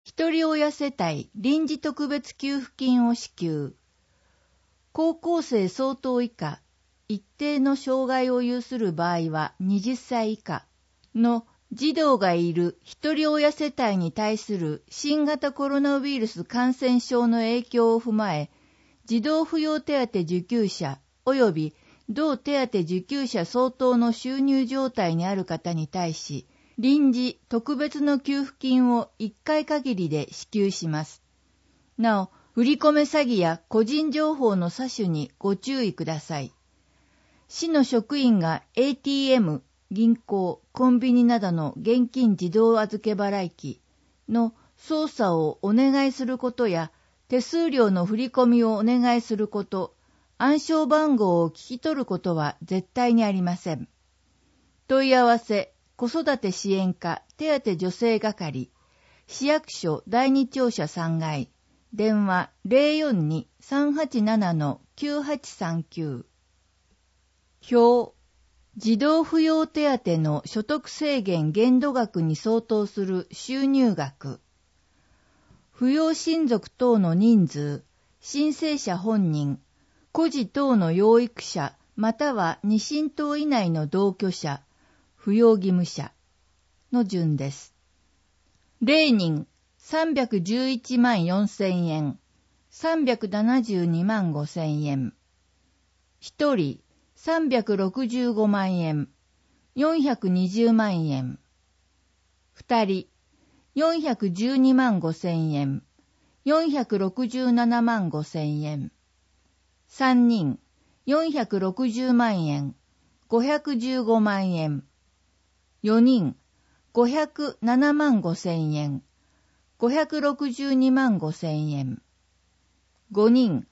ひとり親世帯臨時特別給付金を支給。高校生相当以下、一定の障害を有する場合は20歳以下の児童がいるひとり親世帯に対する新型コロナウイルス感染症の影響を踏まえ、児童扶養手当受給者及び同手当受給者相当の収入状態にある方に対し、臨時特別の給付金を1回限りで支給します。なお、振り込め詐欺や個人情報の詐取にご注意ください。市の職員が ATM、銀行、コンビニなどの現金自動預け払い機の操作をお願いすることや、手数料の振り込みをお願いすること、暗証番号を聞き取ることは絶対にありません。問い合わせ、子育て支援課手当助成係、市役所第二庁舎3階、電話 042-387-9839。表、児童扶養手当の所得制限限度額に相当する収入額。扶養親族等の人数、申請者本人、孤児等の養育者、または二親等以内の同居者、扶養義務者の順です。0人311万4000円、372万5000円。1人365万円、420万円。2人412万5000円、467万5000円。3人460万円、515万円。4人507万5000円、562万5000円。5人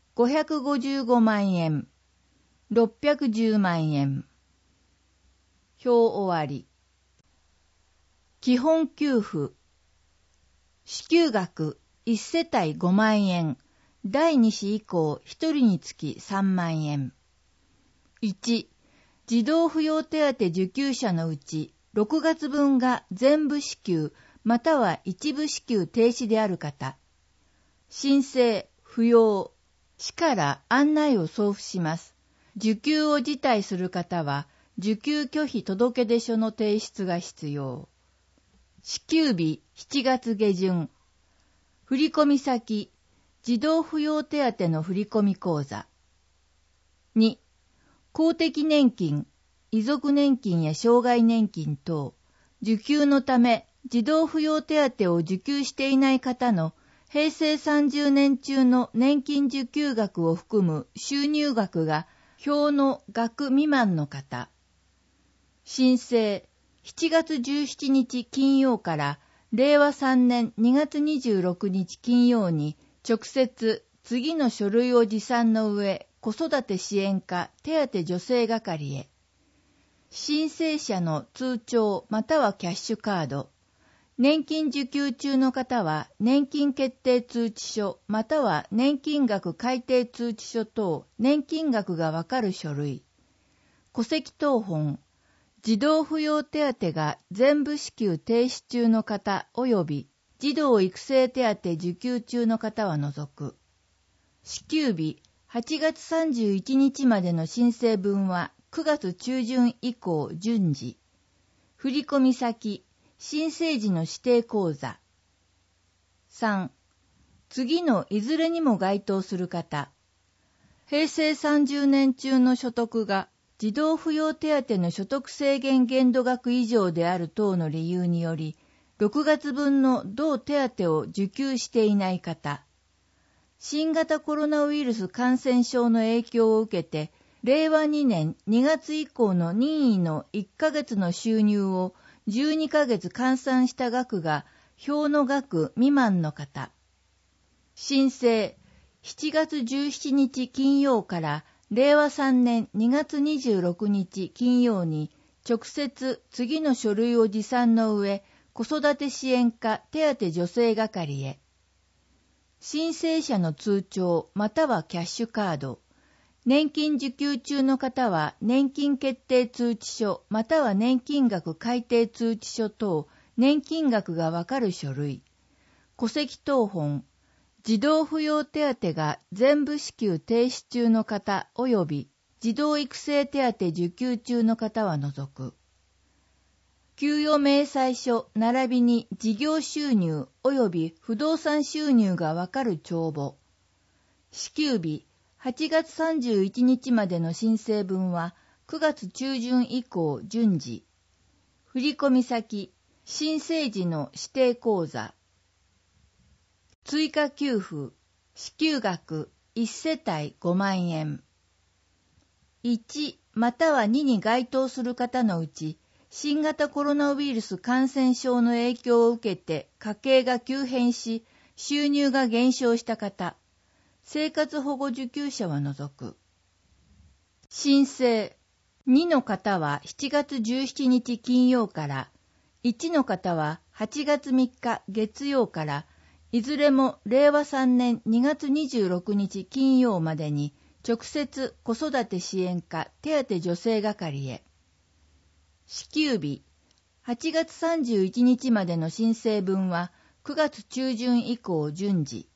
555万円、610万円。表終わり。基本給付。支給額1世帯5万円、第2子以降1人につき3万円。1、児童扶養手当受給者のうち6月分が全部支給または一部支給停止である方。申請、扶養、市から案内を送付します。受給を辞退する方は受給拒否届出書の提出が必要。支給日7月下旬。振込先、児童扶養手当の振込口座。2、公的年金、遺族年金や障害年金等、受給のため児童扶養手当を受給していない方の平成30年中の年金受給額を含む収入額が表の額未満の方。申請、7月17日金曜から令和3年2月26日金曜に直接次の書類を持参の上、子育て支援課手当助成係へ。申請者の通帳またはキャッシュカード。年金受給中の方は年金決定通知書または年金額改定通知書等年金額がわかる書類。戸籍謄本。児童扶養手当が全部支給停止中の方及び児童育成手当受給中の方は除く。支給日8月31日までの申請分は9月中旬以降順次。振込先、申請時の指定口座。3、次のいずれにも該当する方。平成30年中の所得が児童扶養手当の所得制限限度額以上である等の理由により、6月分の同手当を受給していない方。新型コロナウイルス感染症の影響を受けて、令和2年2月以降の任意の1ヶ月の収入を12ヶ月換算した額が表の額未満の方。申請、7月17日金曜から令和3年2月26日金曜に直接次の書類を持参の上、子育て支援課手当助成係へ。申請者の通帳またはキャッシュカード。年金受給中の方は年金決定通知書または年金額改定通知書等年金額がわかる書類。 戸籍謄本、児童扶養手当が全部支給停止中の方及び児童育成手当受給中の方は除く。給与明細書並びに事業収入及び不動産収入がわかる帳簿。支給日8月31日までの申請分は9月中旬以降順次。振込先、申請時の指定口座。追加給付、支給額1世帯5万円。1または2に該当する方のうち、新型コロナウイルス感染症の影響を受けて家計が急変し、収入が減少した方、生活保護受給者は除く。申請、2の方は7月17日金曜から、1の方は8月3日月曜から、いずれも令和3年2月26日金曜までに、直接子育て支援課手当助成係へ。支給日、8月31日までの申請分は9月中旬以降順次。